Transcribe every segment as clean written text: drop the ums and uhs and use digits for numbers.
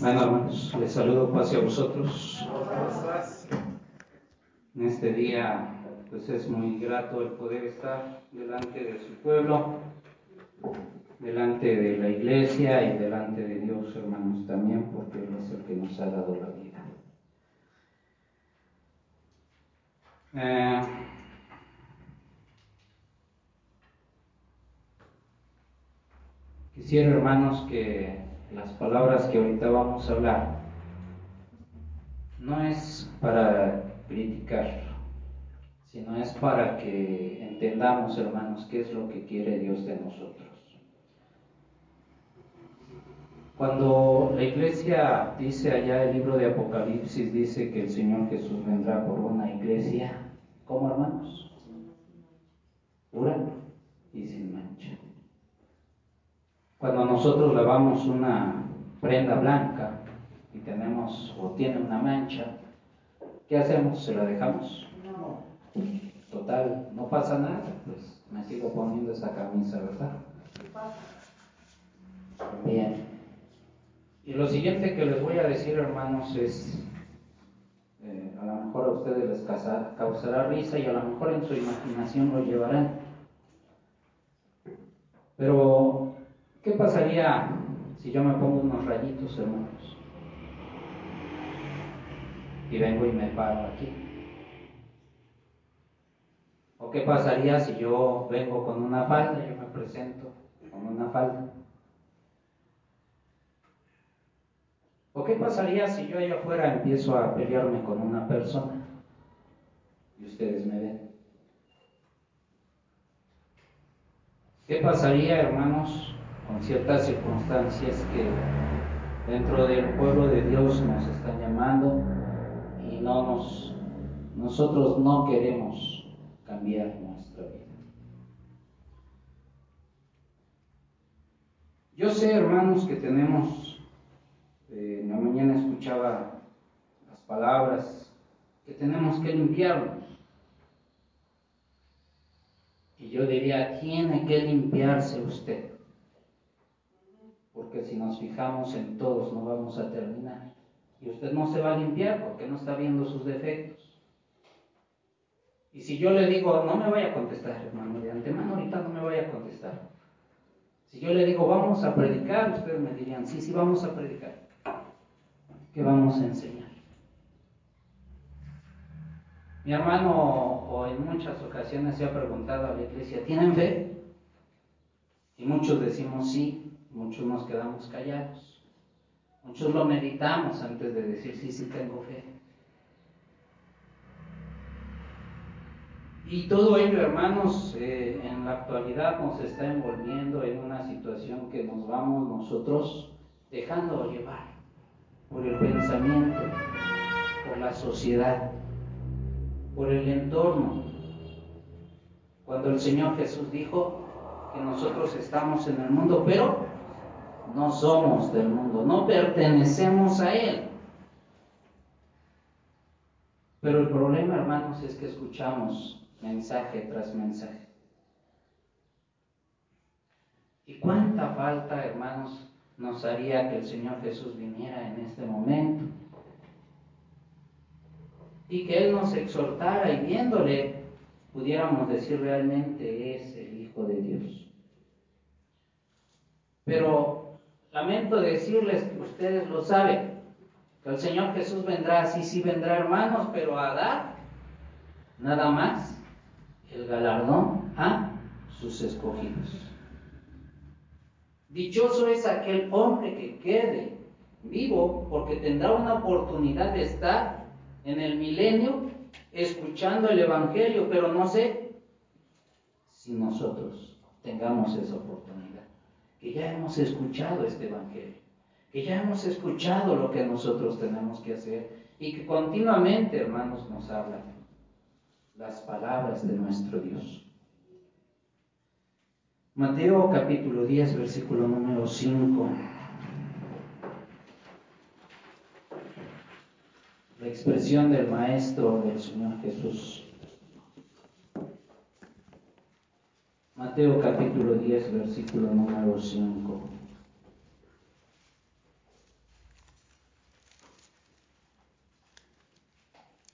Bueno, hermanos, les saludo paz a vosotros. En este día, pues es muy grato el poder estar delante de su pueblo, delante de la iglesia y delante de Dios, hermanos, también, porque Él es el que nos ha dado la vida. Quisiera, hermanos, que las palabras que ahorita vamos a hablar no es para criticar, sino es para que entendamos, hermanos, qué es lo que quiere Dios de nosotros. Cuando la iglesia dice allá, el libro de Apocalipsis dice que el Señor Jesús vendrá por una iglesia, ¿cómo, hermanos? Pura y sin mancha. Cuando nosotros lavamos una prenda blanca y tenemos o tiene una mancha, ¿qué hacemos? ¿Se la dejamos? No. Total, no pasa nada, pues me sigo poniendo esa camisa, ¿verdad? ¿Qué pasa? Bien. Y lo siguiente que les voy a decir, hermanos, es, a lo mejor a ustedes les causará risa y a lo mejor en su imaginación lo llevarán. Pero, ¿qué pasaría si yo me pongo unos rayitos, hermanos? Y vengo y me paro aquí. ¿O qué pasaría si yo vengo con una falda? Yo me presento con una falda. ¿O qué pasaría si yo allá afuera empiezo a pelearme con una persona? Y ustedes me ven. ¿Qué pasaría, hermanos, con ciertas circunstancias que dentro del pueblo de Dios nos están llamando y nosotros no queremos cambiar nuestra vida? Yo sé, hermanos, que tenemos, en la mañana escuchaba las palabras, que tenemos que limpiarnos. Y yo diría, tiene que limpiarse usted. Porque si nos fijamos en todos no vamos a terminar. Y usted no se va a limpiar porque no está viendo sus defectos. Y si yo le digo, no me vaya a contestar, hermano, de antemano ahorita no me vaya a contestar. Si yo le digo, vamos a predicar, ustedes me dirían, sí, vamos a predicar. ¿Qué vamos a enseñar? Mi hermano, o en muchas ocasiones se ha preguntado a la iglesia, ¿tienen fe? Y muchos decimos sí, muchos nos quedamos callados. Muchos lo meditamos antes de decir, sí tengo fe. Y todo ello, hermanos, en la actualidad nos está envolviendo en una situación que nos vamos nosotros dejando llevar por el pensamiento, por la sociedad, por el entorno. Cuando el Señor Jesús dijo que nosotros estamos en el mundo, pero no somos del mundo, no pertenecemos a Él. Pero el problema, hermanos, es que escuchamos mensaje tras mensaje. ¿Y cuánta falta, hermanos, nos haría que el Señor Jesús viniera en este momento? Y que Él nos exhortara y viéndole, pudiéramos decir realmente es el Hijo de Dios. Pero lamento decirles que ustedes lo saben, que el Señor Jesús vendrá, sí vendrá, hermanos, pero a dar nada más el galardón a sus escogidos. Dichoso es aquel hombre que quede vivo, porque tendrá una oportunidad de estar en el milenio escuchando el Evangelio, pero no sé si nosotros tengamos esa oportunidad, que ya hemos escuchado este Evangelio, que ya hemos escuchado lo que nosotros tenemos que hacer y que continuamente, hermanos, nos hablan las palabras de nuestro Dios. Mateo capítulo 10, versículo número 5. La expresión del Maestro, del Señor Jesús. Mateo capítulo 10, versículo número 5.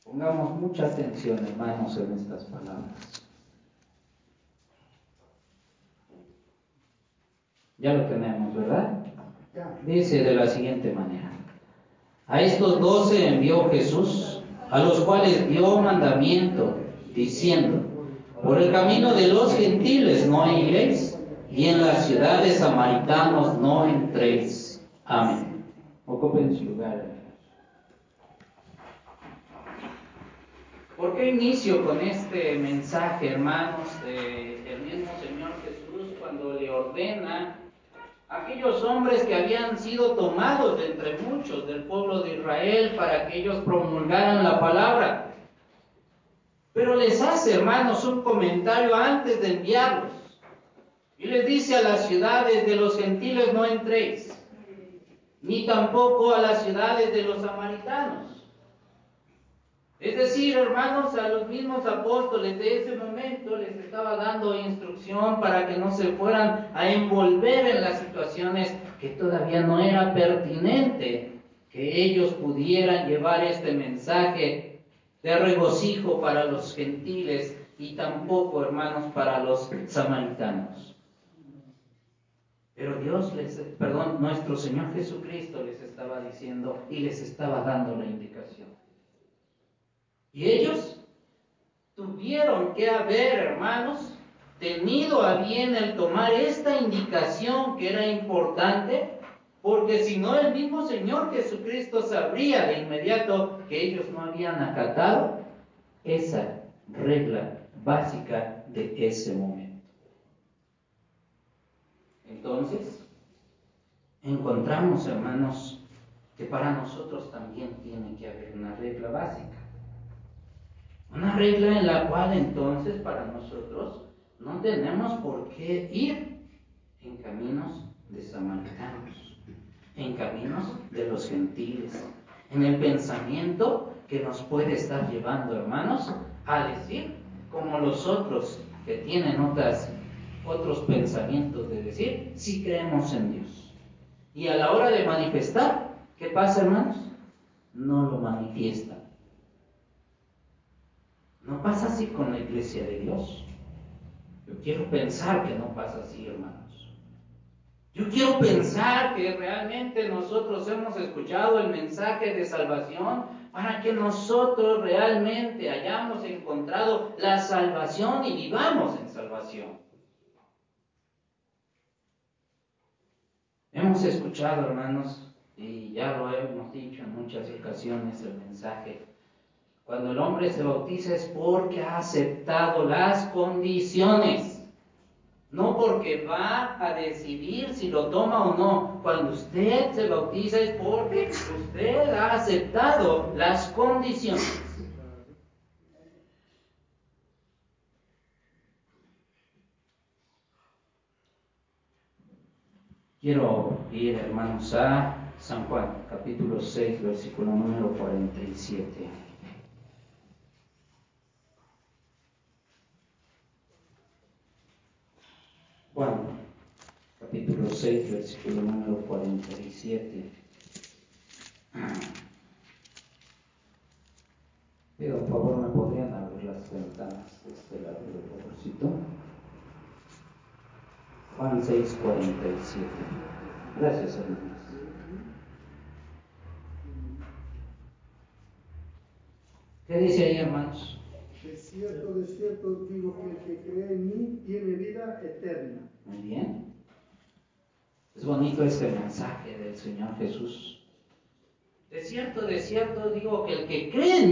Pongamos mucha atención, hermanos, en estas palabras. Ya lo tenemos, ¿verdad? Dice de la siguiente manera: a estos 12 envió Jesús, a los cuales dio mandamiento, diciendo: por el camino de los gentiles no iréis, y en las ciudades samaritanos no entréis. Amén. Ocupen su lugar. ¿Por qué inicio con este mensaje, hermanos, del mismo Señor Jesús cuando le ordena a aquellos hombres que habían sido tomados de entre muchos del pueblo de Israel para que ellos promulgaran la palabra? Pero les hace, hermanos, un comentario antes de enviarlos. Y les dice: a las ciudades de los gentiles no entréis, ni tampoco a las ciudades de los samaritanos. Es decir, hermanos, a los mismos apóstoles de ese momento les estaba dando instrucción para que no se fueran a envolver en las situaciones que todavía no era pertinente que ellos pudieran llevar este mensaje de regocijo para los gentiles y tampoco, hermanos, para los samaritanos. Pero nuestro Señor Jesucristo les estaba diciendo y les estaba dando la indicación. Y ellos tuvieron que haber, hermanos, tenido a bien el tomar esta indicación que era importante, porque si no, el mismo Señor Jesucristo sabría de inmediato que ellos no habían acatado esa regla básica de ese momento. Entonces, encontramos, hermanos, que para nosotros también tiene que haber una regla básica. Una regla en la cual entonces para nosotros no tenemos por qué ir en caminos de samaritanos, en caminos de los gentiles, en el pensamiento que nos puede estar llevando, hermanos, a decir, como los otros que tienen otros pensamientos de decir, sí creemos en Dios. Y a la hora de manifestar, ¿qué pasa, hermanos? No lo manifiestan. No pasa así con la iglesia de Dios. Yo quiero pensar que no pasa así, hermanos. Yo quiero pensar que realmente nosotros hemos escuchado el mensaje de salvación para que nosotros realmente hayamos encontrado la salvación y vivamos en salvación. Hemos escuchado, hermanos, y ya lo hemos dicho en muchas ocasiones, el mensaje: cuando el hombre se bautiza es porque ha aceptado las condiciones. No porque va a decidir si lo toma o no. Cuando usted se bautiza es porque usted ha aceptado las condiciones. Quiero ir, hermanos, a San Juan, capítulo 6, versículo número 47. Juan, capítulo 6, versículo número 47. Pido, por favor, ¿me podrían abrir las ventanas de este lado, de favorcito? Juan 6, 47. Gracias, hermanos. ¿Qué dice ahí, hermanos? De cierto digo que el que cree en mí tiene vida eterna. Muy bien. Es bonito este mensaje del Señor Jesús. De cierto digo que el que cree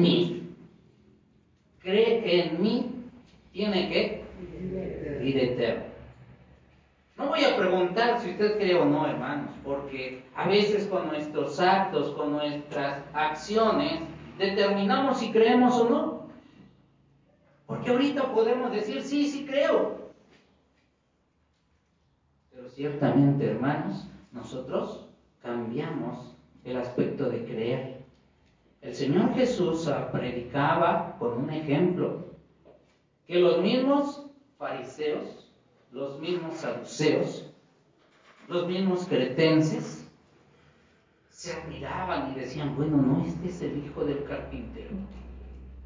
en mí, ¿tiene qué? Vida eterna. No voy a preguntar si usted cree o no, hermanos, porque a veces con nuestros actos, con nuestras acciones, determinamos si creemos o no. Porque ahorita podemos decir, sí creo. Pero ciertamente, hermanos, nosotros cambiamos el aspecto de creer. El Señor Jesús predicaba con un ejemplo, que los mismos fariseos, los mismos saduceos, los mismos cretenses, se admiraban y decían: bueno, ¿no este es el hijo del carpintero?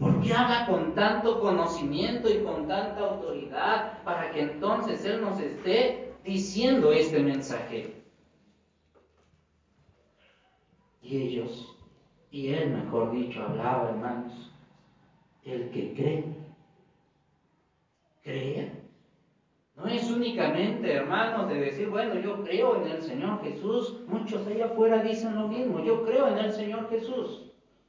¿Por qué habla con tanto conocimiento y con tanta autoridad para que entonces Él nos esté diciendo este mensaje? Y ellos, y Él mejor dicho, hablaba, hermanos, el que cree. Creer no es únicamente, hermanos, de decir, bueno, yo creo en el Señor Jesús. Muchos allá afuera dicen lo mismo, yo creo en el Señor Jesús.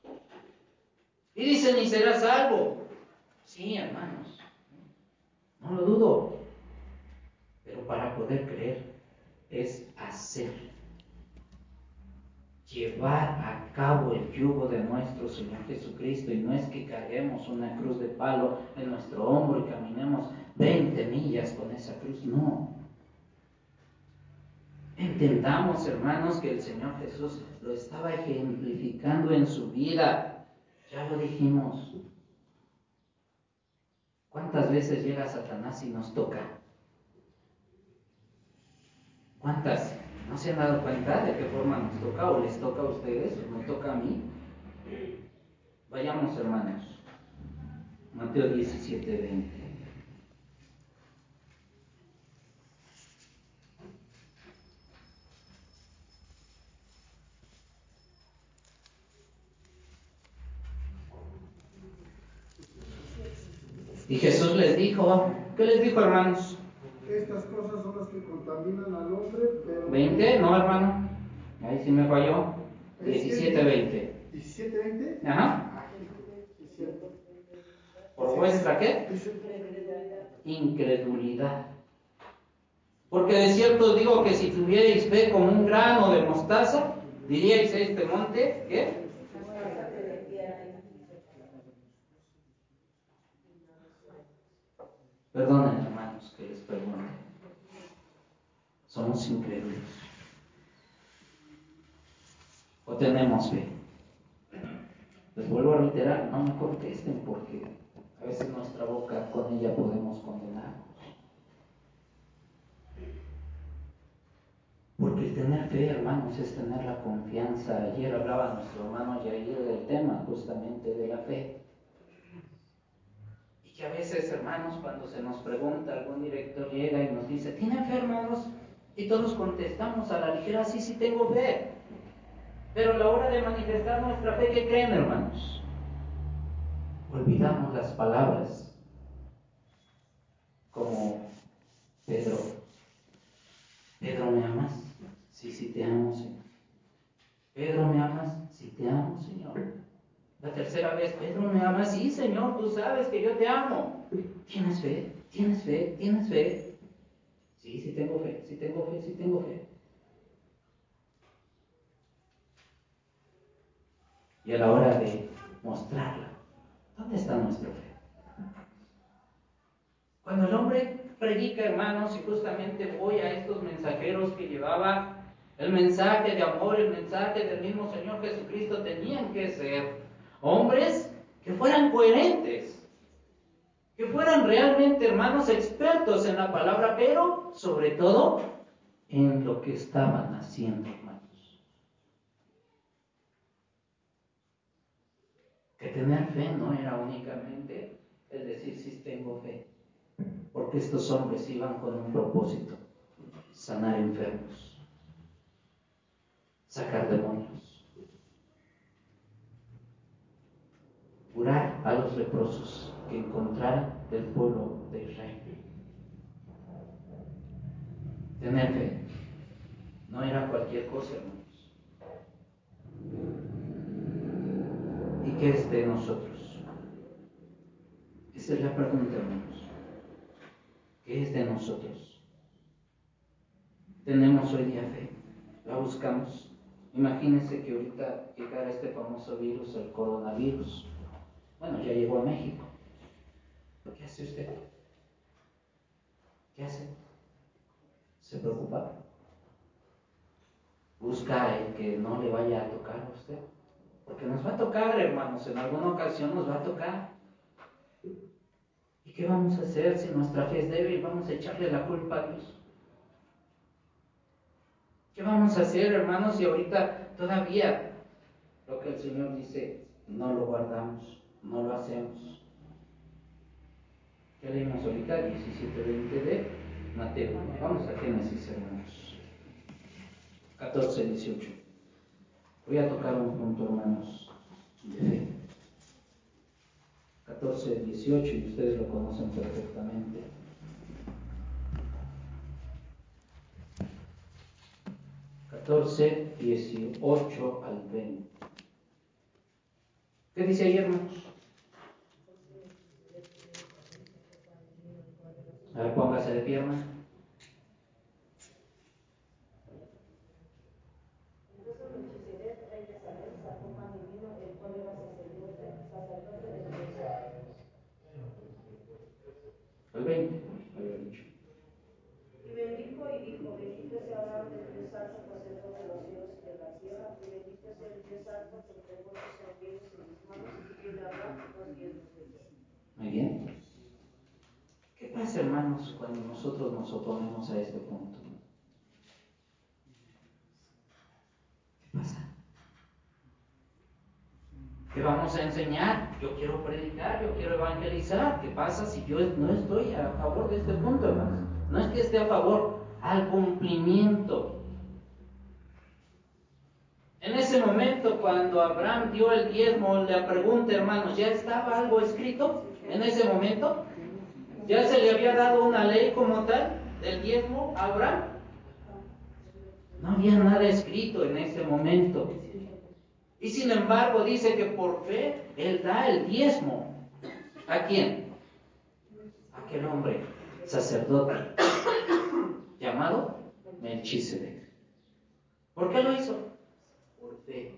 Y dicen, y serás salvo. Sí, hermanos, no lo dudo. Pero para poder creer es hacer. Llevar a cabo el yugo de nuestro Señor Jesucristo. Y no es que carguemos una cruz de palo en nuestro hombro y caminemos 20 millas con esa cruz, no. Entendamos, hermanos, que el Señor Jesús lo estaba ejemplificando en su vida. Ya lo dijimos. ¿Cuántas veces llega Satanás y nos toca? ¿Cuántas? ¿No se han dado cuenta de qué forma nos toca? ¿O les toca a ustedes? ¿O me toca a mí? Vayamos, hermanos. Mateo 17:20. Y Jesús les dijo, ¿qué les dijo, hermanos? Estas cosas son las que contaminan al hombre, pero... 20, no, hermano. Ahí sí me falló. 17:20. 17:20. Ajá. Sí, cierto. ¿Por vuestra qué? Incredulidad. Porque de cierto os digo que si tuvierais fe como un grano de mostaza, diríais a este monte, ¿qué? Perdonen, hermanos, que les pregunte. ¿Somos incrédulos? ¿O tenemos fe? Les vuelvo a reiterar, no me contesten porque a veces nuestra boca con ella podemos condenarnos. Porque el tener fe, hermanos, es tener la confianza. Ayer hablaba nuestro hermano Yair del tema justamente de la fe. Y que a veces, hermanos, cuando se nos pregunta, algún director llega y nos dice, ¿tienen fe, hermanos? Y todos contestamos a la ligera, sí, sí tengo fe. Pero a la hora de manifestar nuestra fe, ¿qué creen, hermanos? Olvidamos las palabras como Pedro. Pedro, ¿me amas? Sí, sí te amo, Señor. Pedro, ¿me amas? Sí te amo, Señor. La tercera vez, Pedro, ¿me amas? Sí, Señor, tú sabes que yo te amo. ¿Tienes fe? ¿Tienes fe? ¿Tienes fe? Sí, sí tengo fe, sí tengo fe, sí tengo fe. Y a la hora de mostrarla, ¿dónde está nuestra fe? Cuando el hombre predica, hermanos, y justamente voy a estos mensajeros que llevaba el mensaje de amor, el mensaje del mismo Señor Jesucristo, tenían que ser hombres que fueran coherentes, que fueran realmente, hermanos, expertos en la palabra, pero sobre todo en lo que estaban haciendo, hermanos. Que tener fe no era únicamente el decir sí tengo fe, porque estos hombres iban con un propósito: sanar enfermos, sacar demonios, curar a los leprosos que encontraran del pueblo de Israel. Tener fe no era cualquier cosa, hermanos. ¿Y qué es de nosotros? Esa es la pregunta, hermanos. ¿Qué es de nosotros? Tenemos hoy día fe, la buscamos. Imagínense que ahorita llegara este famoso virus, el coronavirus. Bueno, ya llegó a México. ¿Qué hace usted? ¿Qué hace? ¿Se preocupa? ¿Busca el que no le vaya a tocar a usted? Porque nos va a tocar, hermanos, en alguna ocasión nos va a tocar. ¿Y qué vamos a hacer si nuestra fe es débil? ¿Vamos a echarle la culpa a Dios? ¿Qué vamos a hacer, hermanos, si ahorita todavía lo que el Señor dice no lo guardamos? no lo hacemos. ¿Qué leímos ahorita? 17:20 de Mateo. Vamos a Génesis, hermanos. 14:18. Voy a tocar un punto, hermanos, de fe. 14:18, y ustedes lo conocen perfectamente. 14:18 al 20. ¿Qué dice ahí, hermanos? A ver, póngase de pie, hermano. Entonces Melchizedek, rey de Salem, sacó pan y vino, el cual era sacerdote del Dios. El 20, había dicho. Y bendijo y dijo: bendito sea Abraham del Dios alto, poseedor de los cielos y de la tierra, y bendito sea el Dios alto, que entregó sus bienes en mis manos, y dio a Abraham 2 diezmos de ti. Muy bien. ¿Qué pasa, hermanos, cuando nosotros nos oponemos a este punto? ¿Qué pasa? ¿Qué vamos a enseñar? Yo quiero predicar, yo quiero evangelizar. ¿Qué pasa si yo no estoy a favor de este punto, hermanos? No es que esté a favor, al cumplimiento. En ese momento, cuando Abraham dio el diezmo, le pregunta, hermanos, ¿ya estaba algo escrito en ese momento? ¿Ya se le había dado una ley como tal del diezmo a Abraham? No había nada escrito en ese momento. Y sin embargo dice que por fe él da el diezmo. ¿A quién? A aquel hombre, sacerdote, llamado Melchizedek. ¿Por qué lo hizo? Por fe.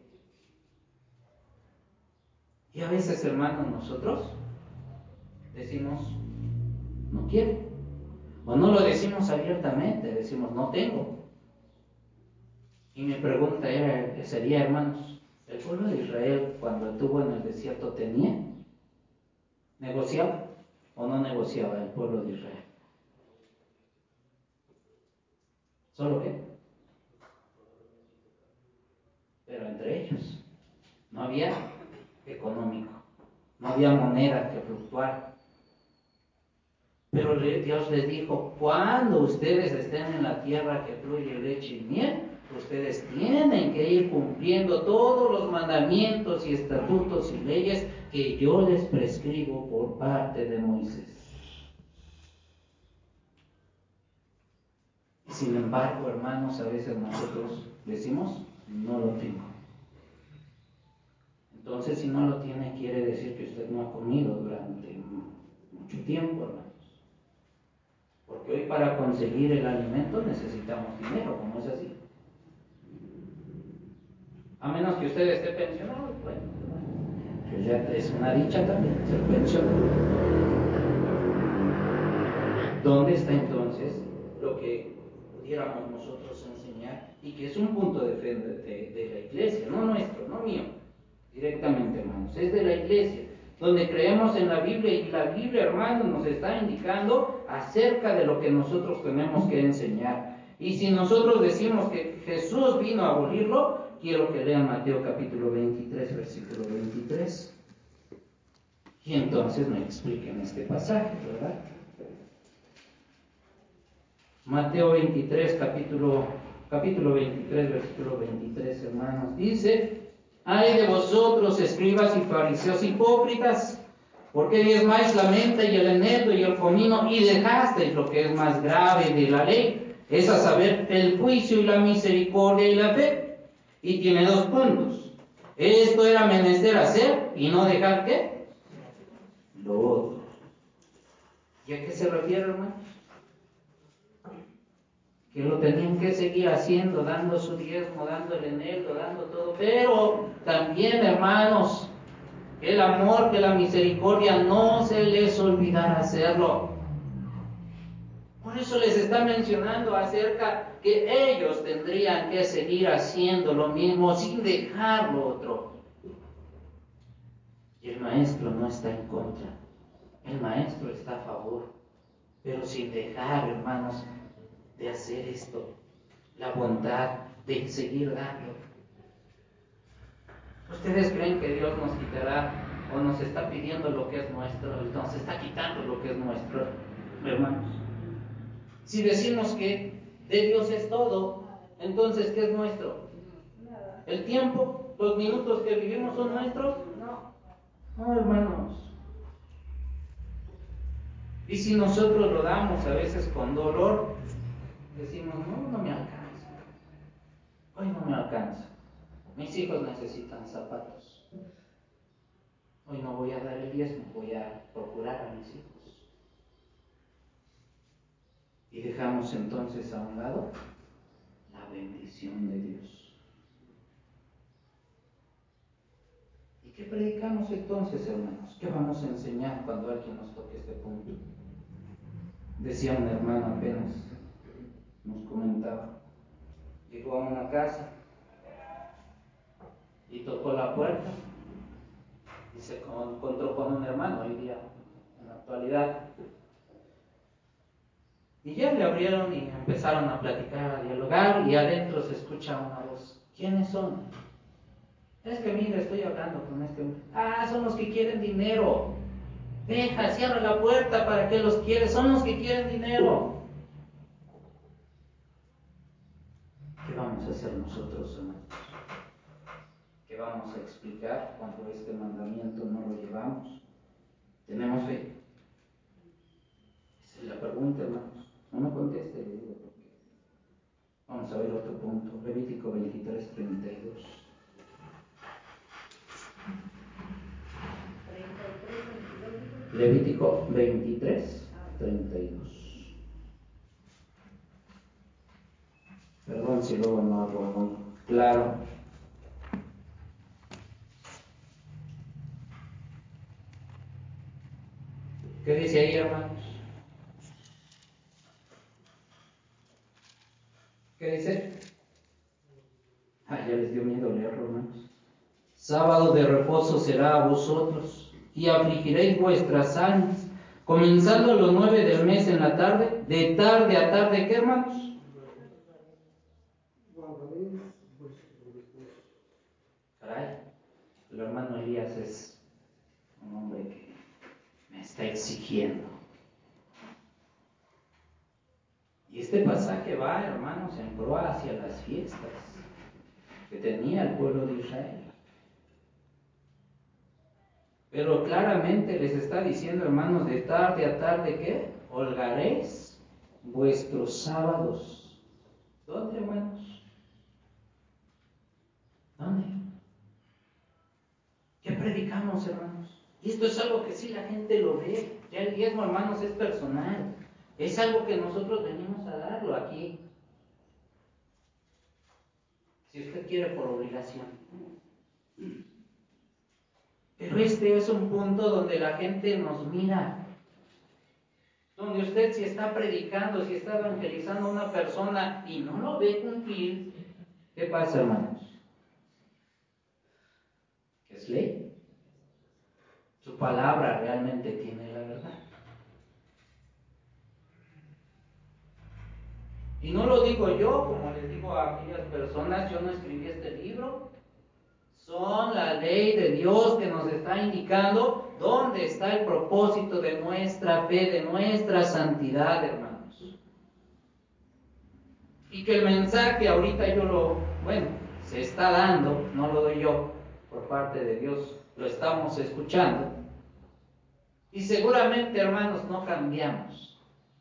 Y a veces, hermanos, nosotros decimos, no quiero. O no lo decimos abiertamente, decimos, no tengo. Y mi pregunta sería, hermanos, ¿el pueblo de Israel cuando estuvo en el desierto tenía? ¿Negociaba o no negociaba el pueblo de Israel? ¿Solo qué? Pero entre ellos no había económico, no había moneda que fluctuara. Pero Dios les dijo, cuando ustedes estén en la tierra que fluye leche y miel, ustedes tienen que ir cumpliendo todos los mandamientos y estatutos y leyes que yo les prescribo por parte de Moisés. Sin embargo, hermanos, a veces nosotros decimos, no lo tengo. Entonces, si no lo tiene, quiere decir que usted no ha comido durante mucho tiempo, hermanos. Porque hoy para conseguir el alimento necesitamos dinero, ¿cómo es así? A menos que usted esté pensionado, bueno, pues ya es una dicha también ser pensionado. ¿Dónde está entonces lo que pudiéramos nosotros enseñar y que es un punto de fe de la iglesia, no nuestro, no mío, directamente, hermanos, es de la iglesia, donde creemos en la Biblia y la Biblia, hermanos, nos está indicando acerca de lo que nosotros tenemos que enseñar? Y si nosotros decimos que Jesús vino a abolirlo, quiero que lean Mateo capítulo 23, versículo 23. Y entonces me expliquen este pasaje, ¿verdad? Mateo 23, capítulo 23, versículo 23, hermanos, dice: ay de vosotros, escribas y fariseos hipócritas, porque diezmáis la menta y el eneldo y el comino, y dejasteis lo que es más grave de la ley, es a saber, el juicio y la misericordia y la fe. Y tiene 2 puntos. Esto era menester hacer y no dejar ¿qué? Lo otro. ¿Y a qué se refiere, hermanos? Que lo tenían que seguir haciendo, dando su diezmo, dando el eneldo, dando todo, pero también, hermanos, que el amor, que la misericordia no se les olvidara hacerlo. Por eso les está mencionando acerca que ellos tendrían que seguir haciendo lo mismo sin dejar lo otro. Y el maestro no está en contra, el maestro está a favor, pero sin dejar, hermanos, de hacer esto, la bondad de seguir dando. ¿Ustedes creen que Dios nos quitará o nos está pidiendo lo que es nuestro, nos está quitando lo que es nuestro, hermanos. Si decimos que de Dios es todo, entonces ¿qué es nuestro? Nada. ¿El tiempo? ¿Los minutos que vivimos son nuestros? No, hermanos. Y si nosotros lo damos a veces con dolor, decimos, no me alcanza. Hoy no me alcanza. Mis hijos necesitan zapatos. Hoy no voy a dar el diezmo, voy a procurar a mis hijos. Y dejamos entonces a un lado la bendición de Dios. ¿Y qué predicamos entonces, hermanos? ¿Qué vamos a enseñar cuando alguien nos toque este punto? Decía un hermano apenas, nos comentaba, llegó a una casa y tocó la puerta y se encontró con un hermano hoy día, en la actualidad. Y ya le abrieron y empezaron a platicar, a dialogar, y adentro se escucha una voz. ¿Quiénes son? Es que mira, estoy hablando con este hombre. Son los que quieren dinero. Deja, cierra la puerta, ¿para qué los quieres? Son los que quieren dinero. ¿Qué vamos a hacer nosotros, hermanos? ¿Qué vamos a explicar cuando este mandamiento no lo llevamos? ¿Tenemos fe? Esa es la pregunta, hermanos. No me conteste, le digo, porque vamos a ver otro punto. Levítico 23, 32. 33, 22. Levítico 23, 32. Perdón si luego no hablo muy claro. ¿Qué dice ahí, hermanos? ¿Qué dice? Ya les dio miedo leerlo, hermanos. Sábado de reposo será a vosotros, y afligiréis vuestras almas, comenzando los 9 del mes en la tarde, de tarde a tarde, ¿qué, hermanos? Guardaréis vuestro reposo. Caray, el hermano Elías es un hombre que me está exigiendo. Y este pasaje va, hermanos, en pro hacia las fiestas que tenía el pueblo de Israel. Pero claramente les está diciendo, hermanos, de tarde a tarde, ¿qué? Holgaréis vuestros sábados. ¿Dónde, hermanos? ¿Dónde? ¿Qué predicamos, hermanos? Y esto es algo que sí la gente lo ve. Ya el diezmo, hermanos, es personal. Es algo que nosotros venimos a darlo aquí. Si usted quiere, por obligación. Pero este es un punto donde la gente nos mira. Donde usted, si está predicando, si está evangelizando a una persona y no lo ve cumplir, ¿qué pasa, hermanos? ¿Qué es ley? Su palabra realmente tiene la verdad. Y no lo digo yo, como les digo a aquellas personas, yo no escribí este libro. Son la ley de Dios que nos está indicando dónde está el propósito de nuestra fe, de nuestra santidad, hermanos. Y que el mensaje ahorita se está dando, no lo doy yo, por parte de Dios, lo estamos escuchando. Y seguramente, hermanos, no cambiamos.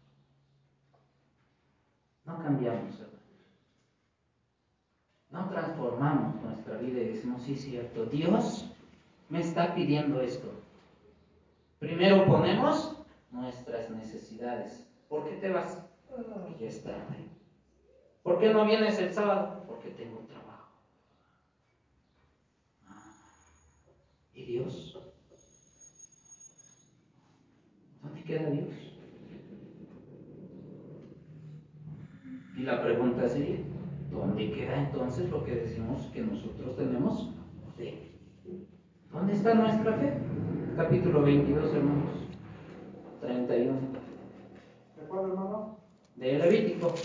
No cambiamos, hermanos. No transformamos nuestra vida y decimos, sí, es cierto, Dios me está pidiendo esto. Primero ponemos nuestras necesidades. ¿Por qué te vas? Ya es tarde. ¿Por qué no vienes el sábado? Porque tengo trabajo. ¿Y Dios? ¿Dónde queda Dios? Y la pregunta sería, ¿dónde queda entonces lo que decimos que nosotros tenemos fe? ¿Dónde está nuestra fe? Capítulo 22, hermanos. 31. ¿De cuál, hermano? De Levítico.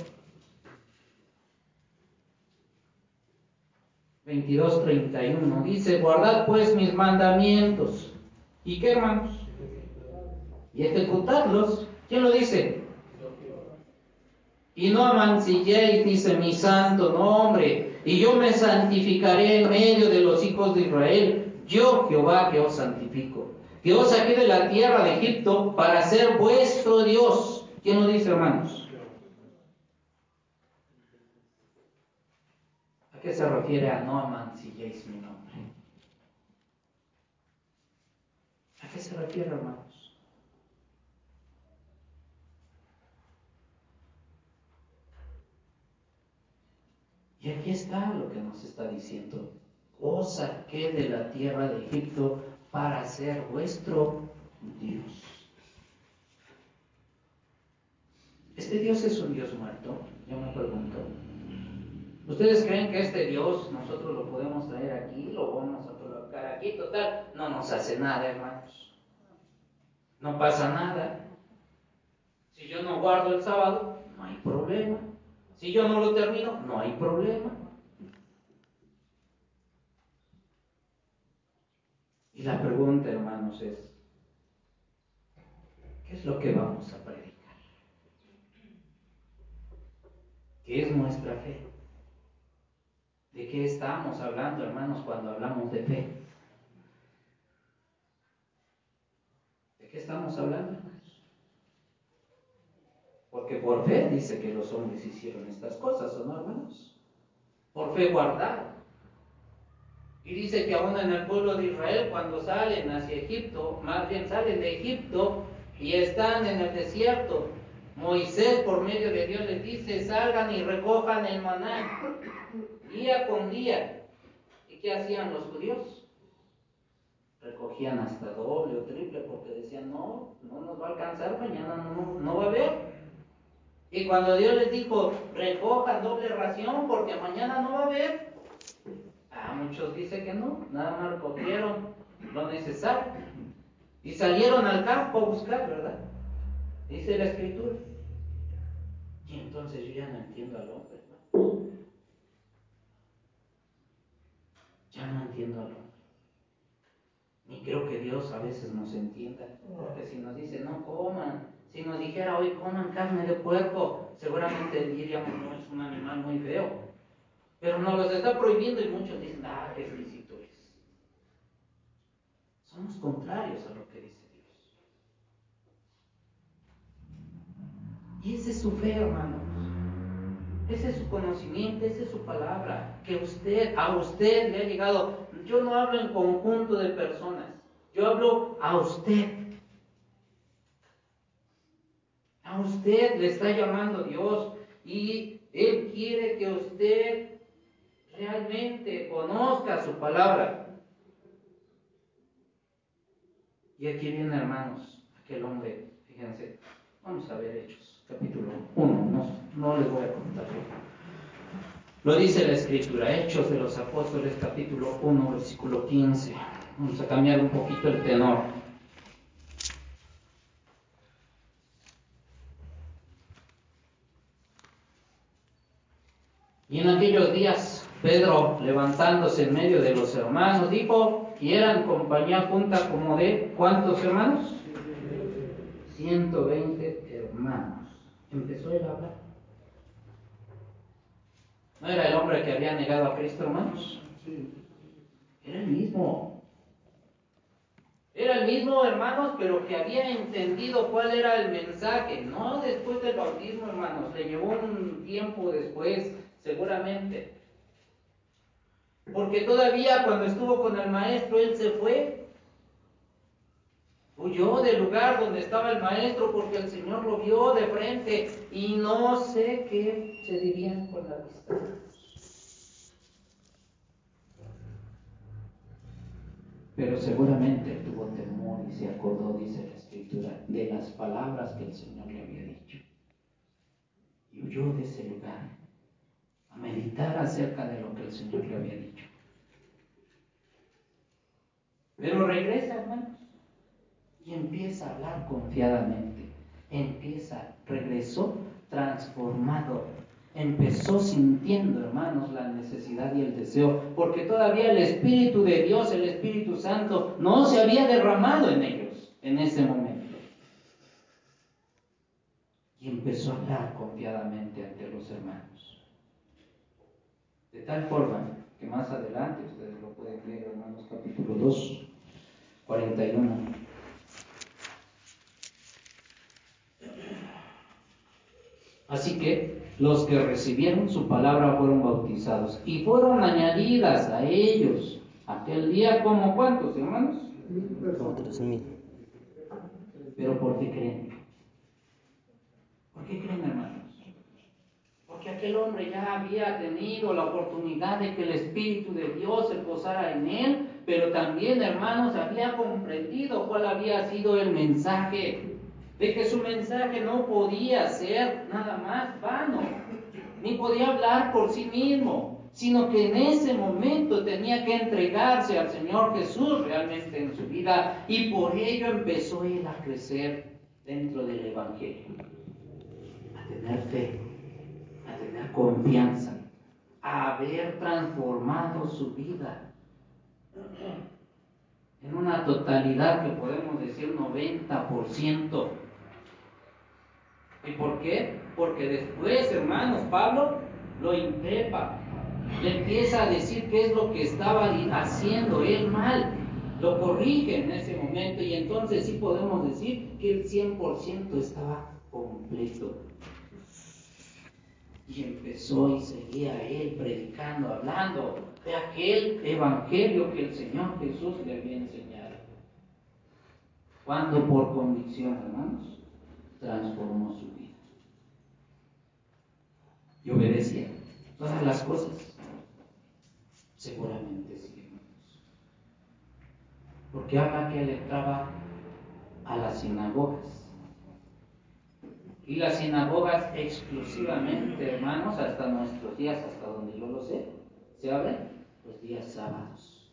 22:31. Dice, guardad pues mis mandamientos ¿Y qué, hermanos? Y ejecutarlos. ¿Quién lo dice? Y no amancilléis, dice mi santo nombre, y yo me santificaré en medio de los hijos de Israel. Yo, Jehová, que os santifico, que os saqué de la tierra de Egipto para ser vuestro Dios. ¿Quién lo dice, hermanos? ¿A qué se refiere a no amancilléis mi nombre? ¿A qué se refiere, hermanos? Y aquí está lo que nos está diciendo. Os saqué de la tierra de Egipto para ser vuestro Dios. ¿Este Dios es un Dios muerto? Yo me pregunto. ¿Ustedes creen que este Dios nosotros lo podemos traer aquí, lo vamos a colocar aquí? Total, no nos hace nada, hermanos. No pasa nada. Si yo no guardo el sábado, no hay problema. Si yo no lo termino, no hay problema. Y la pregunta, hermanos, es, ¿qué es lo que vamos a predicar? ¿Qué es nuestra fe? ¿De qué estamos hablando, hermanos, cuando hablamos de fe? ¿De qué estamos hablando, hermanos? Porque por fe dice que los hombres hicieron estas cosas, ¿o no, hermanos? Por fe guardaron. Y dice que aún en el pueblo de Israel, cuando salen hacia Egipto, más bien salen de Egipto y están en el desierto, Moisés por medio de Dios les dice, salgan y recojan el maná, día con día. ¿Y qué hacían los judíos? Recogían hasta doble o triple porque decían, no nos va a alcanzar, mañana no va a haber. Y cuando Dios les dijo, recojan doble ración porque mañana no va a haber, muchos dicen que no, nada más recogieron lo necesario y salieron al campo a buscar, ¿verdad? Dice la Escritura. Y entonces yo ya no entiendo al hombre, hermanos. Ya no entiendo al hombre. Ni creo que Dios a veces nos entienda, porque si nos dice no coman, si nos dijera hoy coman carne de puerco, seguramente diríamos no, es un animal muy feo. Pero nos los está prohibiendo y muchos dicen, qué exquisito es. Somos contrarios a lo que dice Dios. Y esa es su fe, hermanos. Ese es su conocimiento, esa es su palabra, que a usted le ha llegado. Yo no hablo en conjunto de personas, yo hablo a usted. A usted le está llamando Dios y Él quiere que usted realmente conozca su palabra. Y aquí viene, hermanos, aquel hombre, fíjense, vamos a ver Hechos, capítulo 1, no les voy a contar. Lo dice la Escritura, Hechos de los Apóstoles, capítulo 1, versículo 15. Vamos a cambiar un poquito el tenor. Y en aquellos días, Pedro, levantándose en medio de los hermanos, dijo, y eran compañía junta como de, ¿cuántos hermanos? 120 hermanos. Empezó él a hablar. ¿No era el hombre que había negado a Cristo, hermanos? Era el mismo. Era el mismo, hermanos, pero que había entendido cuál era el mensaje. No después del bautismo, hermanos. Le llevó un tiempo después, seguramente. Porque todavía cuando estuvo con el maestro, él se fue. Huyó del lugar donde estaba el maestro porque el Señor lo vio de frente. Y no sé qué se dirían con la vista. Pero seguramente tuvo temor y se acordó, dice la Escritura, de las palabras que el Señor le había dicho. Y huyó de ese lugar a meditar acerca de lo que el Señor le había dicho. Pero regresa, hermanos, y empieza a hablar confiadamente. Regresó transformado. empezó sintiendo, hermanos, la necesidad y el deseo, porque todavía el Espíritu de Dios, el Espíritu Santo, no se había derramado en ellos en ese momento. Y empezó a hablar confiadamente ante los hermanos. De tal forma que más adelante, ustedes lo pueden leer, Romanos capítulo 2, 41. Así que los que recibieron su palabra fueron bautizados y fueron añadidas a ellos aquel día como ¿cuántos, hermanos? 3,000. ¿Pero por qué creen? ¿Por qué creen, hermanos? Porque aquel hombre ya había tenido la oportunidad de que el Espíritu de Dios se posara en él, pero también, hermanos, había comprendido cuál había sido el mensaje, de que su mensaje no podía ser nada más vano, ni podía hablar por sí mismo, sino que en ese momento tenía que entregarse al Señor Jesús realmente en su vida, y por ello empezó él a crecer dentro del Evangelio, a tener fe, a tener confianza, a haber transformado su vida en una totalidad que podemos decir 90%. ¿Y por qué? Porque después, hermanos, Pablo lo increpa, le empieza a decir qué es lo que estaba haciendo él mal, lo corrige en ese momento, y entonces sí podemos decir que el 100% estaba completo. Y empezó y seguía él predicando, hablando de aquel evangelio que el Señor Jesús le había enseñado. Cuando por convicción, hermanos, transformó su vida. Y obedecía todas las cosas. Seguramente sí, hermanos. Porque habla que él entraba a las sinagogas. Y las sinagogas exclusivamente, hermanos, hasta nuestros días, hasta donde yo lo sé, se abren los días sábados.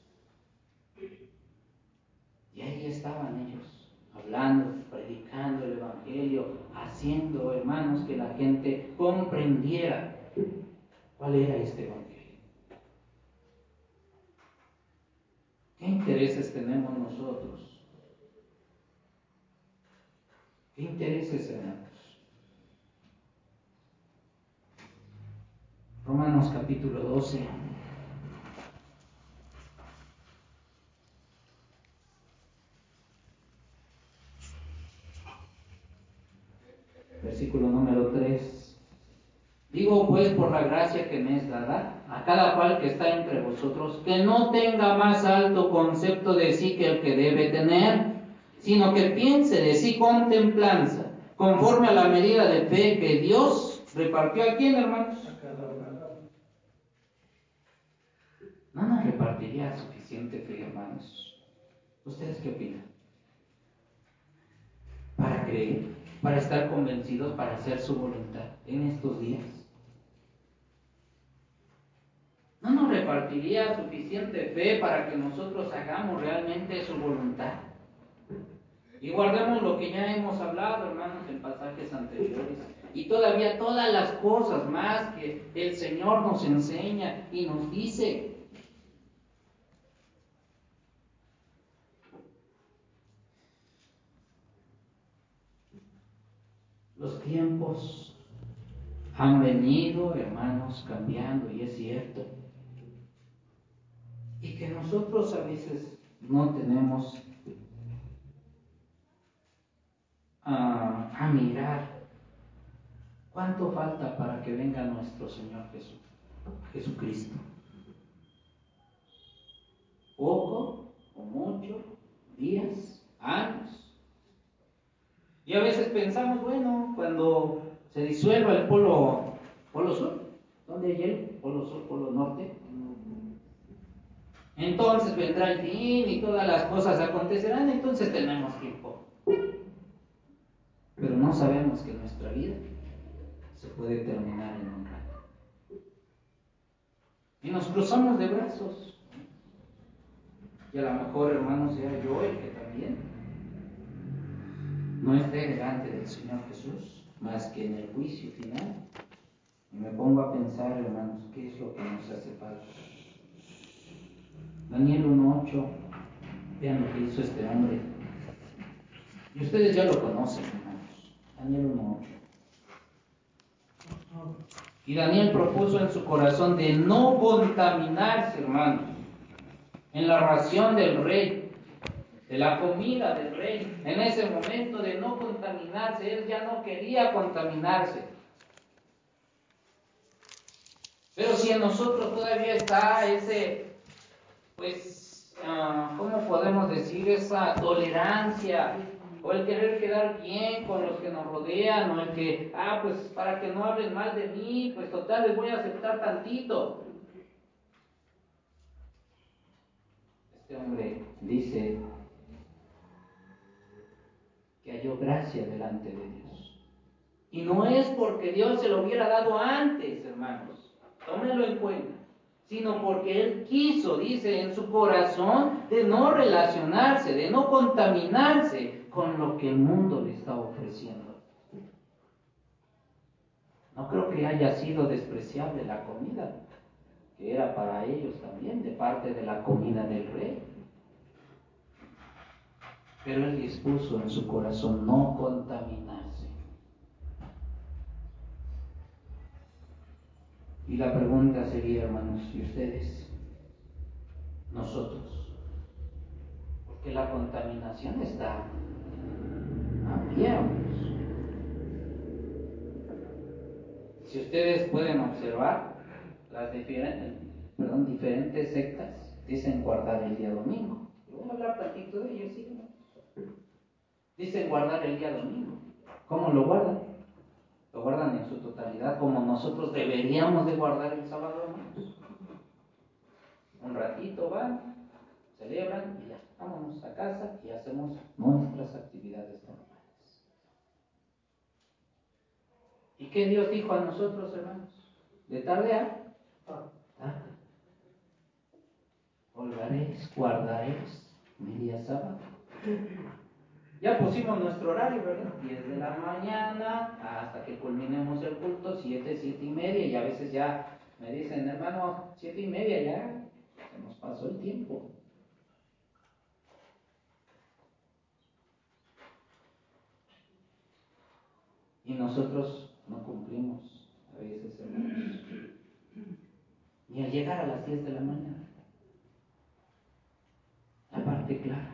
Y ahí estaban ellos, hablando, predicando el Evangelio, haciendo, hermanos, que la gente comprendiera cuál era este Evangelio. ¿Qué intereses tenemos nosotros? ¿Qué intereses, hermanos? Romanos capítulo 12. Versículo número 3. Digo pues por la gracia que me es dada, a cada cual que está entre vosotros, que no tenga más alto concepto de sí que el que debe tener, sino que piense de sí con templanza, conforme a la medida de fe que Dios repartió a quién, hermanos. No nos repartiría suficiente fe, hermanos. ¿Ustedes qué opinan? Para creer, para estar convencidos, para hacer su voluntad en estos días. ¿No nos repartiría suficiente fe para que nosotros hagamos realmente su voluntad? Y guardemos lo que ya hemos hablado, hermanos, en pasajes anteriores. Y todavía todas las cosas más que el Señor nos enseña y nos dice. Los tiempos han venido, hermanos, cambiando, y es cierto. Y que nosotros a veces no tenemos a mirar cuánto falta para que venga nuestro Señor Jesucristo. Poco o mucho, días, años. Y a veces pensamos, bueno, cuando se disuelva el polo sur, ¿dónde hay hielo? Polo sur, polo norte. Entonces vendrá el fin y todas las cosas acontecerán, entonces tenemos tiempo. Pero no sabemos que nuestra vida se puede terminar en un rato. Y nos cruzamos de brazos. Y a lo mejor, hermanos, sea yo el que también no esté delante del Señor Jesús, más que en el juicio final, Y me pongo a pensar, hermanos, ¿qué es lo que nos hace falta? Daniel 1:8, vean lo que hizo este hombre. Y ustedes ya lo conocen, hermanos. Daniel 1:8. Y Daniel propuso en su corazón de no contaminarse, hermanos, en la ración del rey, de la comida del rey. En ese momento de no contaminarse, él ya no quería contaminarse. Pero si en nosotros todavía está ese, ¿cómo podemos decir? Esa tolerancia, o el querer quedar bien con los que nos rodean, o el que, pues para que no hablen mal de mí, pues total les voy a aceptar tantito. Este hombre dice que halló gracia delante de Dios. Y no es porque Dios se lo hubiera dado antes, hermanos, tómenlo en cuenta, sino porque él quiso, dice, en su corazón, de no relacionarse, de no contaminarse con lo que el mundo le está ofreciendo. No creo que haya sido despreciable la comida, que era para ellos también, de parte de la comida del rey. Pero él dispuso en su corazón no contaminarse. Y la pregunta sería, hermanos, ¿y ustedes? Nosotros. Porque la contaminación está a pie, hermanos. Si ustedes pueden observar, las diferentes sectas dicen guardar el día domingo. Voy a hablar tantito de ellos, ¿sí? Dicen guardar el día domingo. ¿Cómo lo guardan? Lo guardan en su totalidad, como nosotros deberíamos de guardar el sábado, hermanos. Un ratito van, celebran y ya, vámonos a casa y hacemos nuestras actividades normales. ¿Y qué Dios dijo a nosotros, hermanos? De tarde a tarde. Holgaréis, guardaréis mi día sábado. Ya pusimos nuestro horario, ¿verdad? 10 de la mañana hasta que culminemos el culto, 7:30, y a veces ya me dicen, hermano, 7:30 ya, se nos pasó el tiempo. Y nosotros no cumplimos a veces, hermanos, ni al llegar a las 10 de la mañana. La parte clara.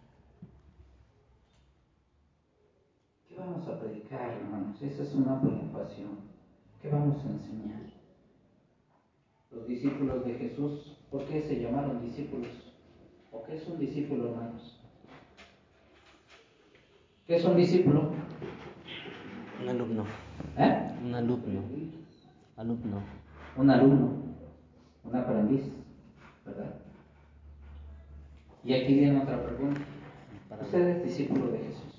¿Qué vamos a predicar, hermanos? Esa es una preocupación. ¿Qué vamos a enseñar? Los discípulos de Jesús, ¿por qué se llamaron discípulos? ¿O qué es un discípulo, hermanos? ¿Qué es un discípulo? Un alumno. Un alumno. Alumno. Un alumno, un aprendiz, ¿verdad? Y aquí viene otra pregunta. ¿Usted es discípulo de Jesús?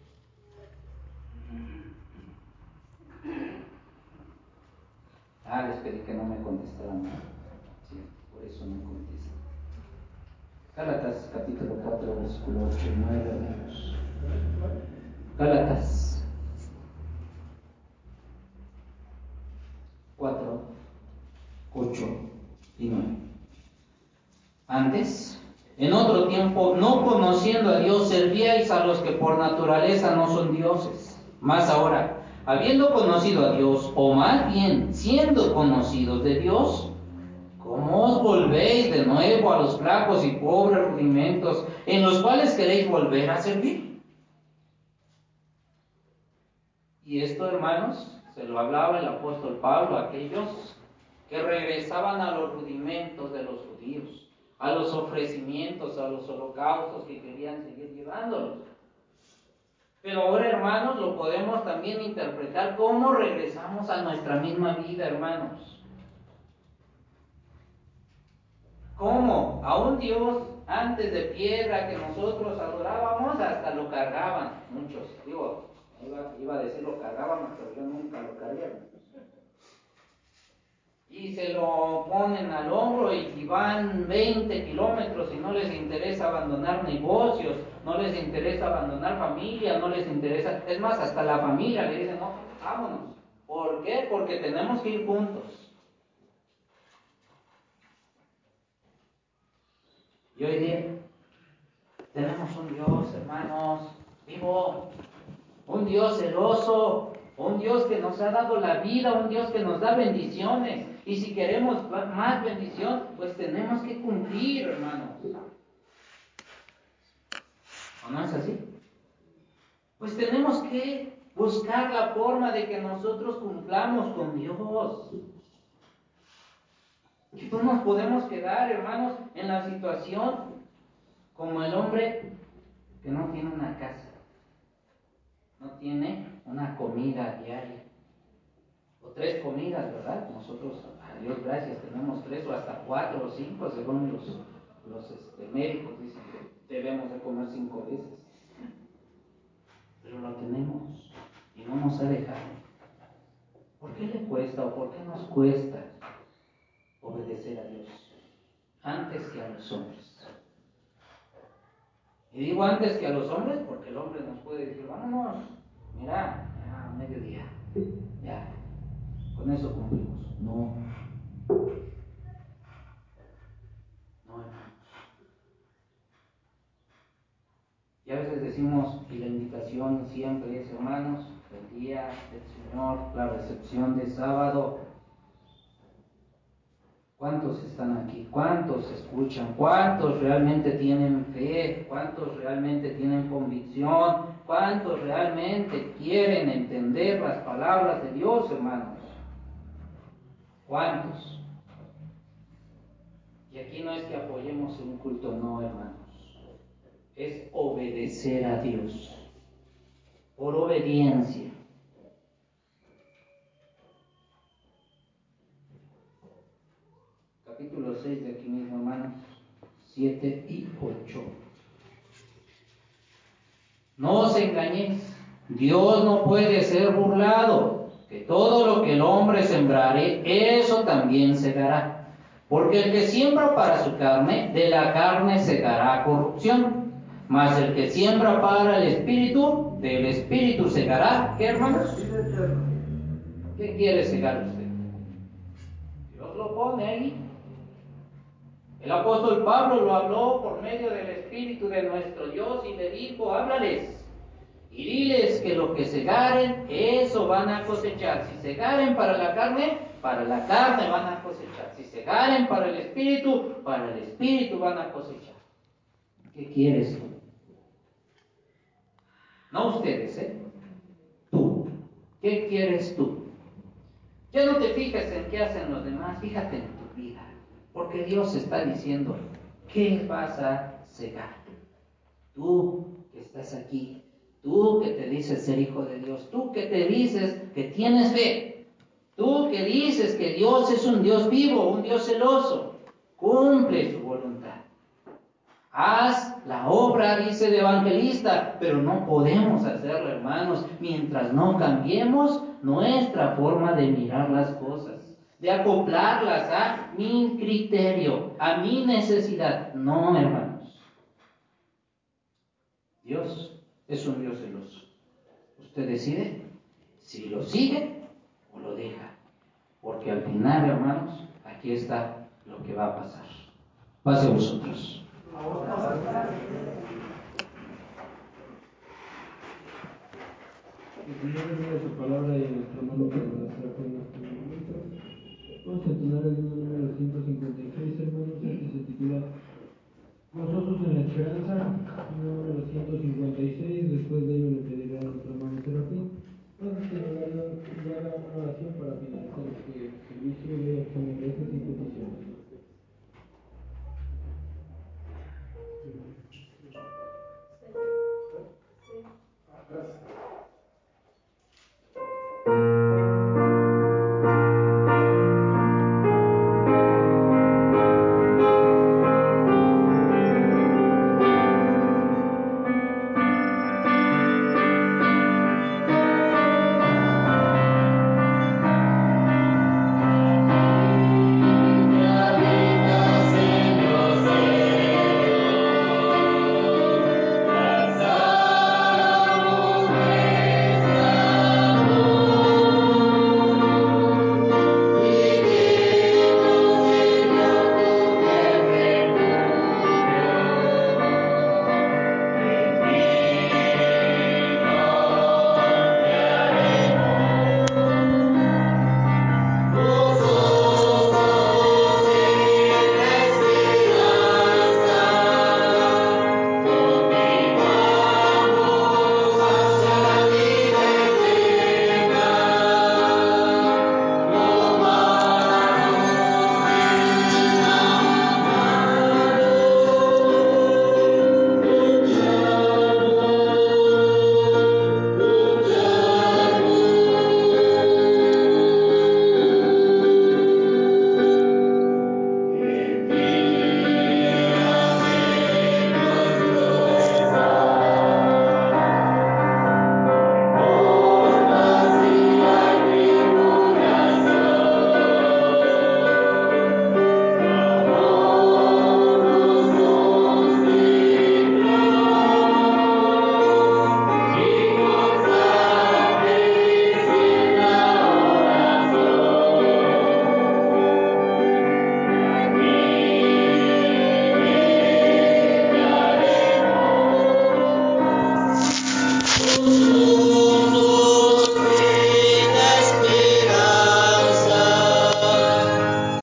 Les pedí que no me contestaran. Sí, por eso no contesto. Gálatas capítulo 4, versículo 8 y 9, hermanos. Gálatas 4, 8 y 9. Antes, en otro tiempo, no conociendo a Dios, servíais a los que por naturaleza no son dioses. Mas ahora, habiendo conocido a Dios, o más bien siendo conocidos de Dios, ¿cómo os volvéis de nuevo a los flacos y pobres rudimentos en los cuales queréis volver a servir? Y esto, hermanos, se lo hablaba el apóstol Pablo a aquellos que regresaban a los rudimentos de los judíos, a los ofrecimientos, a los holocaustos que querían seguir llevándolos. Pero ahora, hermanos, lo podemos también interpretar como regresamos a nuestra misma vida, hermanos. ¿Cómo? A un Dios antes de piedra que nosotros adorábamos, hasta lo cargaban muchos. Iba a decir lo cargábamos, pero yo nunca lo cargué. Y se lo ponen al hombro y van 20 kilómetros y no les interesa abandonar negocios, no les interesa abandonar familia, no les interesa, es más, hasta la familia le dicen, no, vámonos. ¿Por qué? Porque tenemos que ir juntos. Y hoy día tenemos un Dios, hermanos, vivo, un Dios celoso, un Dios que nos ha dado la vida, un Dios que nos da bendiciones. Y si queremos más bendición, pues tenemos que cumplir, hermanos. ¿O no es así? Pues tenemos que buscar la forma de que nosotros cumplamos con Dios. Y no nos podemos quedar, hermanos, en la situación como el hombre que no tiene una casa, no tiene una comida diaria, o 3 comidas, ¿verdad? Nosotros, a Dios gracias, tenemos 3 o hasta 4 o 5, según los médicos dicen que debemos de comer 5 veces. Pero lo tenemos y no nos ha dejado. ¿Por qué le cuesta o por qué nos cuesta obedecer a Dios antes que a los hombres? Y digo antes que a los hombres porque el hombre nos puede decir, vámonos, mira, ya mediodía, ya, con eso cumplimos. No, hermanos. Y a veces decimos, y la invitación siempre es, hermanos, el día del Señor, la recepción de sábado. ¿Cuántos están aquí? ¿Cuántos escuchan? ¿Cuántos realmente tienen fe? ¿Cuántos realmente tienen convicción? ¿Cuántos realmente quieren entender las palabras de Dios, hermanos? ¿Cuántos? Y aquí no es que apoyemos un culto, no, hermanos. Es obedecer a Dios. Por obediencia. Capítulo 6 de aquí mismo, hermanos, 7 y 8. No os engañéis, Dios no puede ser burlado, que todo lo que el hombre sembrare, eso también segará. Porque el que siembra para su carne, de la carne segará corrupción. Mas el que siembra para el Espíritu, del Espíritu segará, ¿qué, hermanos? ¿Qué quiere segar usted? Dios lo pone ahí. El apóstol Pablo lo habló por medio del Espíritu de nuestro Dios y le dijo, háblales y diles que lo que segaren, eso van a cosechar. Si segaren para la carne van a cosechar. Si segaren para el Espíritu van a cosechar. ¿Qué quieres tú? No ustedes, tú. ¿Qué quieres tú? Ya no te fijes en qué hacen los demás, fíjate en tu vida. Porque Dios está diciendo, ¿qué vas a segar? Tú que estás aquí, tú que te dices ser hijo de Dios, tú que te dices que tienes fe, tú que dices que Dios es un Dios vivo, un Dios celoso, cumple su voluntad. Haz la obra, dice el evangelista, pero no podemos hacerlo, hermanos, mientras no cambiemos nuestra forma de mirar las cosas, de acoplarlas a mi criterio, a mi necesidad. No, hermanos. Dios es un Dios celoso. Usted decide si lo sigue o lo deja. Porque al final, hermanos, aquí está lo que va a pasar. Pase a vosotros. El Señor bendiga su palabra y nuestro hermano que nos trajo en estos momentos. Vamos a entonar el himno número 156, hermanos. Este se titula Gozosos en la Esperanza, himno número 156. Después de ello le pediré a nuestro hermano Serafín que le haga una oración para finalizar este servicio de acción de gracias y peticiones.